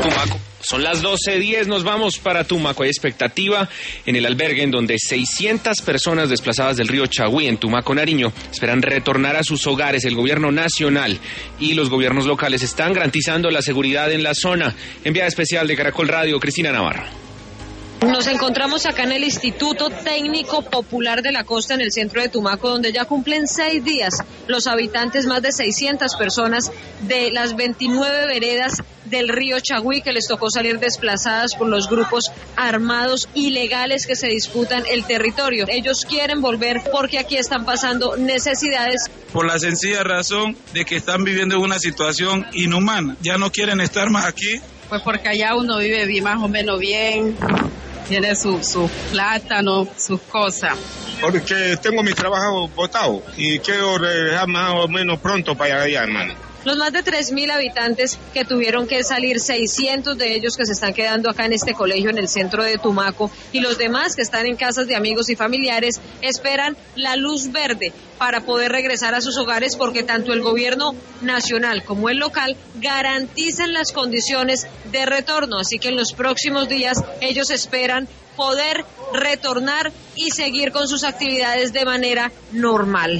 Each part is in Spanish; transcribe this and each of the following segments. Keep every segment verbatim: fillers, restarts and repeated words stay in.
Tumaco. Son las doce diez, nos vamos para Tumaco. Hay expectativa en el albergue en donde seiscientas personas desplazadas del río Chagüí en Tumaco, Nariño, esperan retornar a sus hogares. El gobierno nacional y los gobiernos locales están garantizando la seguridad en la zona. Enviada especial de Caracol Radio, Cristina Navarro. Nos encontramos acá en el Instituto Técnico Popular de la Costa, en el centro de Tumaco, donde ya cumplen seis días los habitantes, más de seiscientas personas de las veintinueve veredas del río Chagüí, que les tocó salir desplazadas por los grupos armados ilegales que se disputan el territorio. Ellos quieren volver porque aquí están pasando necesidades. Por la sencilla razón de que están viviendo una situación inhumana. Ya no quieren estar más aquí. Pues porque allá uno vive bien, más o menos bien. Tiene su, su plátano, sus cosas. Porque tengo mi trabajo botado y quiero regresar más o menos pronto para allá, hermano. Los más de tres mil habitantes que tuvieron que salir, seiscientos de ellos que se están quedando acá en este colegio en el centro de Tumaco, y los demás que están en casas de amigos y familiares, esperan la luz verde para poder regresar a sus hogares, porque tanto el gobierno nacional como el local garantizan las condiciones de retorno. Así que en los próximos días ellos esperan poder retornar y seguir con sus actividades de manera normal.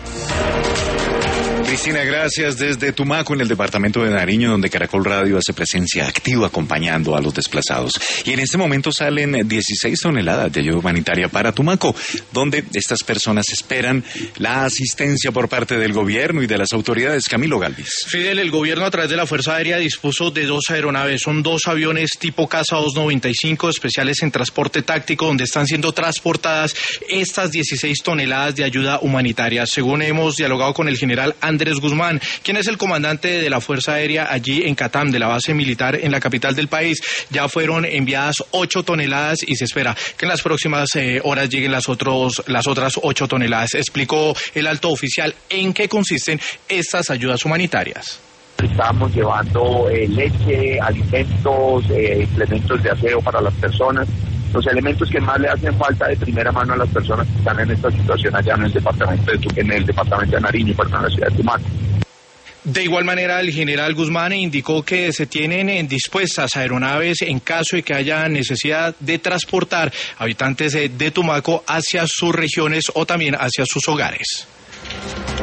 Cristina, gracias. Desde Tumaco, en el departamento de Nariño, donde Caracol Radio hace presencia activa acompañando a los desplazados. Y en este momento salen dieciséis toneladas de ayuda humanitaria para Tumaco, donde estas personas esperan la asistencia por parte del gobierno y de las autoridades. Camilo Galvis. Fidel, el gobierno a través de la Fuerza Aérea dispuso de dos aeronaves. Son dos aviones tipo Casa doscientos noventa y cinco, especiales en transporte táctico, donde están siendo transportadas estas dieciséis toneladas de ayuda humanitaria. Según hemos dialogado con el general Andrés Andrés Guzmán, quien es el comandante de la Fuerza Aérea allí en Catam, de la base militar en la capital del país, ya fueron enviadas ocho toneladas y se espera que en las próximas eh, horas lleguen las, otros, las otras ocho toneladas. Explicó el alto oficial en qué consisten estas ayudas humanitarias. Estamos llevando eh, leche, alimentos, eh, implementos de aseo para las personas, los elementos que más le hacen falta de primera mano a las personas que están en esta situación allá en el departamento de, en el departamento de Nariño, perdón, en la ciudad de Tumaco. De igual manera, el general Guzmán indicó que se tienen dispuestas aeronaves en caso de que haya necesidad de transportar habitantes de Tumaco hacia sus regiones o también hacia sus hogares.